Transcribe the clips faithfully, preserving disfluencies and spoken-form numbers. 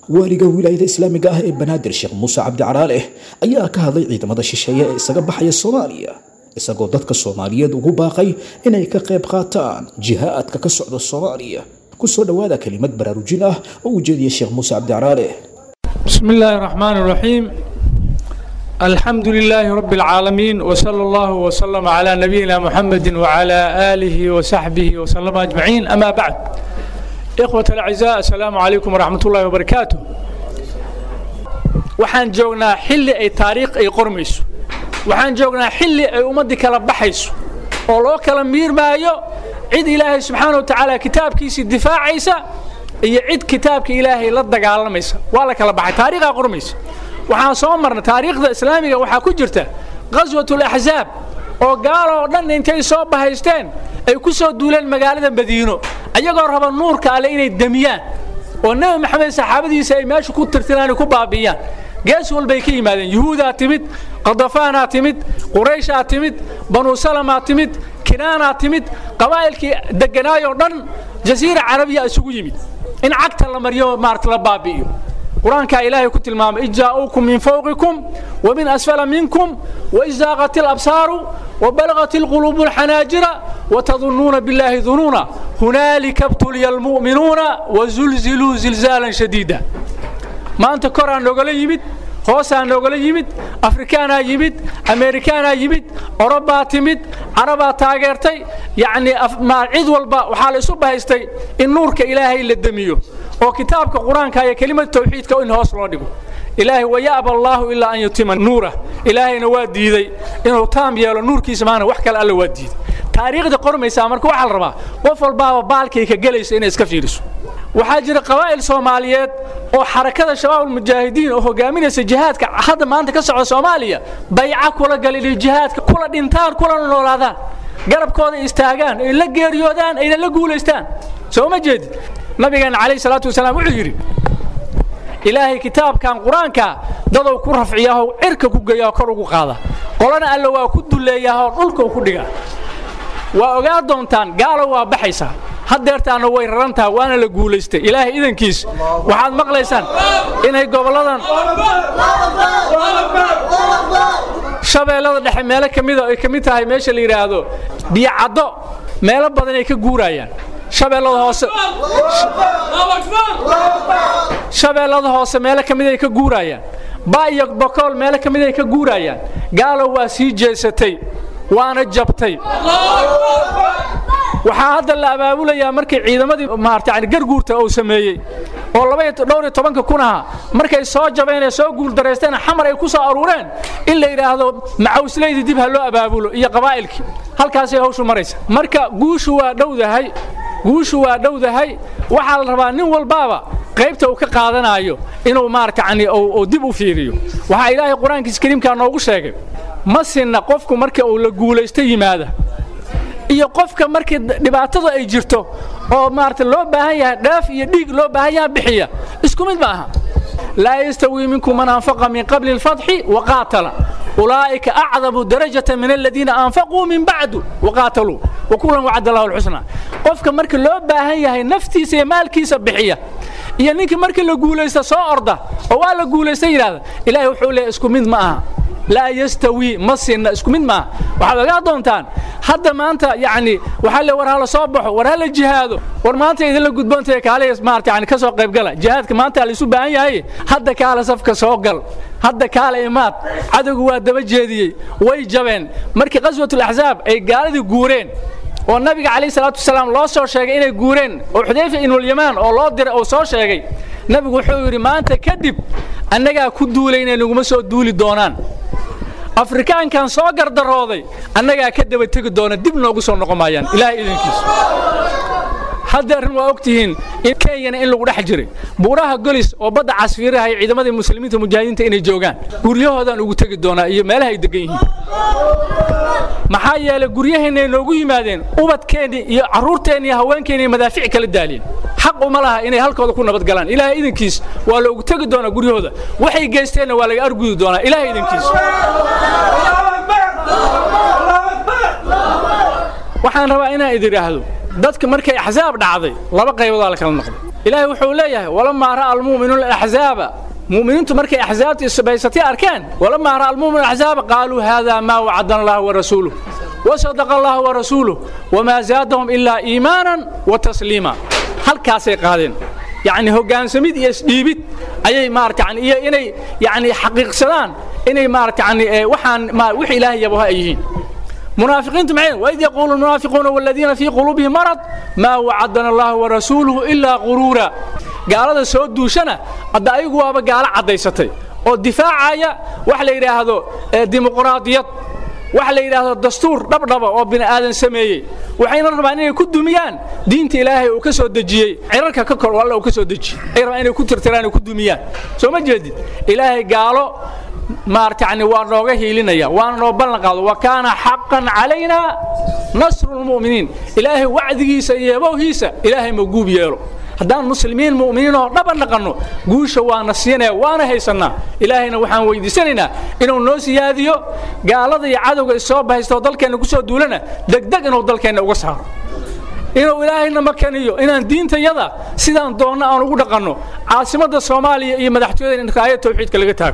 waaliga wilaayada islaamiga ah ee banaadir sheekh muuse cabdi caraale ayaa ka hadlay ciidamada shisheeye ee isaga baxaya Soomaaliya isagoo dadka Soomaaliyeed ugu baaqay inay ka qayb qaataan jihaadka ka socda Soomaaliya ku soo dhawaada kelimad baraarujin ah oo uu jeediyay sheekh muuse cabdi caraale bismillaahir rahmaanir rahiim الحمد لله رب العالمين وصلى الله وسلم على نبينا محمد وعلى آله وصحبه وسلم أجمعين أما بعد إخوة الأعزاء السلام عليكم ورحمة الله وبركاته وحان جوغنا حلي أي تاريخ أي قرميس وحان جوغنا حلي أي أمدي كالبحيس ولو كالمير مايو عيد إلهي سبحانه وتعالى كتاب كيسي الدفاع عيسى يعيد كتاب إلهي لدق على ميسى ولا كالبحي تاريخ قرميس waxaan soo marnay taariikhda islaamiga waxa ku jirta qaswatul ahzaab oo gaalo dhan intay soo bahaysteen ay ku soo duuleen magaalada Madiino ayagoo raba nuurka alle inay damiyaan oo nabi maxamed saxaabadiisa ay meesha ku tirtiraan ku baabiyaan gees walba ay ka yimaadeen yahuuda timid qadafaana timid quraysh timid banu salama timid kinaana timid qabaa'ilkii deganaayo dhan jasiira carabiya isugu yimid in cagta la mariyo maart la baabiyo قرآن كإلهي كتل مام إجاؤكم من فوقكم ومن أسفل منكم وإزاغت الأبصار وبلغت القلوب الحناجر وتظنون بالله ظنونا هنالك ابتلي المؤمنون وزلزلوا زلزالا شديدا ما أنت كوران لوغلا يمد هوسان لوغلا يمد أفريكانا يمد أمريكانا يمد أوروبا تمد عربا تاغيرتي يعني مع عيد والباء وحال يصبها يستي النور كإلهي اللي الدميو وكتابك القرآن كاية كلمة التوحيد كأن هوس رادقه إلهي ويأبى الله إلا أن يتم نوره إلهي نوادي ذي إنه تام يالو نور كيس معنا وحكى الألا وادي تاريخ ده قرم يسامرك وحال ربا وفل بابا بالكي كجلس إنه إسكافيرس وحاجر قبائل صوماليات وحركات الشباب المجاهدين وهو جامين الجهاد هذا ما أنت كسر صوماليا بيعك ولا قال لي الجهاد كل الإنتار كل النورادان قرب كود استاجان إلا جريودان إلا لجولستان سو مجد نبينا عليه الصلاة والسلام وعيري إلهي كتاب كان قرآن كا ضدوا كرف عياه إرك كوجيا كرو قاضى قلنا ألا وكد اللي ياه ألك وكدجا وأجادهم تان قالوا بحيسا هدرت أنا ويرنتها وأنا لجولست إلهي إذن كيس وحد مقليسان إن هي قبلنا شباب الله حمالة كميدا كميدا هاي ماشي اللي يرادو بيعضو ماله بدنا يكجورايان shabeellada hoose shabeellada hoose meel ka mid ay ka guurayaan baayo boqol meel ka mid ay ka guurayaan gaalo waa sii jeesatay waana jabtay waxa hadda la abaabulayaa markii ciidamadii maartay garguurta oo sameeyay oo laba iyo toban kun ah markay soo jabeen soo guul dareysteen xamar ay ku soo aruureen in la yiraahdo macawsleeydi dib ha loo abaabulo iyo qabaa'ilkii halkaas ay hawshu maraysa marka guushu waa dhowdahay guushu waa dhowdahay waxa la rabaa nin walbaaba qaybta uu ka qaadanayo inuu maartay oo dib u fiiriyo waxa Ilaahay Quraankiisa Kariimka noogu sheegay ma sinna qofku marka uu la guuleystay yimaada iyo qofka markii dhibaatada ay jirto oo maartay loo baahan yahay dhaaf iyo dhiig loo baahan yahay bixiya isku mid maaha la yastawi minkum man anfaqa min qabl al-fath wa qatala أولئك أعظم درجة من الذين أنفقوا من بعد وقاتلوا وكلا وعد الله الحسنى قفك مركل لو باهي هي نفتي سي مالكي سبحيه يعني نيك مركل لو غوليستا سو أرضه او لا غوليستا يراده إلهي وحو له اسكو مid ما لا يستوي مسنا اسكو مid ما waxa laga doontaan hadda maanta yaani waxa la waraa la soo baxo waraa la jihaado war maanta idin la gudboontay kaaleys maarta yaani ka soo qayb gala jihaadka maanta la isu baahan yahay hadda kaala safka soo gal hadda kaala imaad cadawgu waa daba jeediyay way jabeen markii qaswatul ahzaab ay gaaladii guureen oo nabiga kaleey salaatu wasalaam loo soo sheegay inay guureen oo xudayfa inul yamaan oo loo diray oo soo sheegay nabigu wuxuu yiri maanta kadib annaga ku duuleynay naguma soo duuli doonaan أفريكان كان صاغر درودي أننا كدب تيجي دونا دب نوجس ونقمايان إلى إذنكيس هذا الرمى وقتهن إن كان إن لو راح جري بوراها جلس وبدأ عصفيرها عيد ماذا المسلمين المجاهدين تاني جوجان قريه هذا نوجو تيجي دونا يمالها يدقيه محايا لقريه إن نوجو مادين وبد كان عرور تاني هوان كان مدافع كالدالين حق وملها إن هالكود كنا بتقلان إلى إذنكيس ولو تيجي دونا قريه هذا وحي جيستين ولا أرجو دونا إلى إذنكيس waxaan rabaa inaan idin raahdo dadka markay axzaab dhacday laba qaybood la kala noqday ilaahay wuxuu leeyahay walama ra'a almu'minuuna al-ahzaaba mu'miniintu markay axzaabta isbaysatay arkaan walama ra'a almu'minuuna al-ahzaaba qaaluu hada ma wa'adana Allah wa rasuluhu wa sadaqa Allah wa rasuluhu wama zaadahum illa iimanan wa taslima halkaasay qaadeen يعني هجان سميد يسديبت أي مارت يعني إيه إني يعني حقيقة سلام إني مارت يعني وحن ما وحي إلهي يبوها أيهين منافقين تمعين وإذ يقول المنافقون والذين في قلوبهم مرض ما وعدنا الله ورسوله إلا غرورا قال هذا سود دوشنا الدقيق وابا قال عديستي والدفاع عيا وحلا إلى هذا ديمقراطية وحلا إلى هذا الدستور رب رب وبين آدم سميه وحين ربنا يكون دميان دينت إلهي وكسر دجية عرك ككر والله وكسر دجي عرب أنا كنت تراني وكون دميان سو ما جديد إلهي قالوا ما ارتعني وانروجه لنا يا وانروبنا قالوا وكان حقا علينا نصر المؤمنين إلهي وعده سيبه هيسا إلهي موجود يارو haddaan muslimiin mu'miniin oo dhab naqano guusha waa nasiinay waana haysanaa ilaahayna waxaan weydiisanaynaa inuu noo siyaadiyo gaalada iyo cadawga soo bahaysto dalkeena ku soo duulana degdeg inuu dalkeena uga saaro inuu ilaahayna makaniyo inaan diintayada sidaan doona aan ugu dhaqano caasimada Soomaaliya iyo madaxtooyada in kaayad tawxiidka laga taago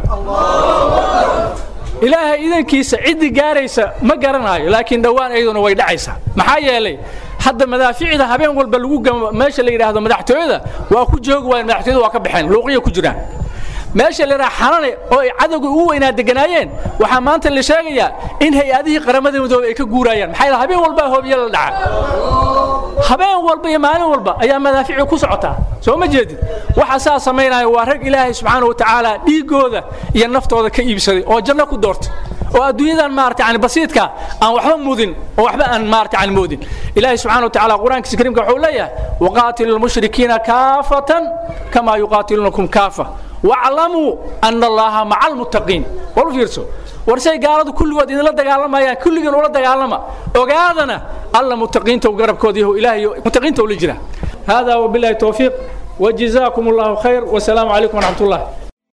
ilaahay idankiisa cid gaaraysa ma garanayo laakiin dhawaan ayaduna way dhacaysaa maxaa yeelay hadda madaafiicda habeen walba lagu meesha la yiraahdo madaxtooyada waa ku joog waa madaxtooyada waa ka baxeen luuqiyo ku jiraan meesha la raaxanay oo ay cadawga u weynaa deganaayeen waxa maanta la sheegayaa in hay'adihii qaramada midoobay ay ka guurayaan maxay la habeen walba hoobiye la dhaca habeen walba iyo maalin walba ayaa madaafiic ku socota soo ma jeedid waxa saa sameeynaayo waa rag ilaahay subxaanahu wa ta'aala dhiigooda iyo naftooda ka iibsaday oo janno ku doortay oo adduunyadan maartay aan basiidka aan waxba mudin oo waxba aan maartay aan mudin ilaahay subxaanahu wa ta'aala quraanka kariimka wuxuu leeyahay waqaatilul mushrikiina kaafatan kama yuqaatilunakum kaafa wa'lamu anna allaha ma'al muttaqin wal fiirso warsay gaaladu kulligood idin la dagaalamayaan kulligood wala dagaalama ogaadana alla muttaqiinta garabkoodii ilaahay muttaqiinta u la jira hada wa billahi tawfiiq wa jazaakumullahu khayr wa salaamu alaykum wa rahmatullah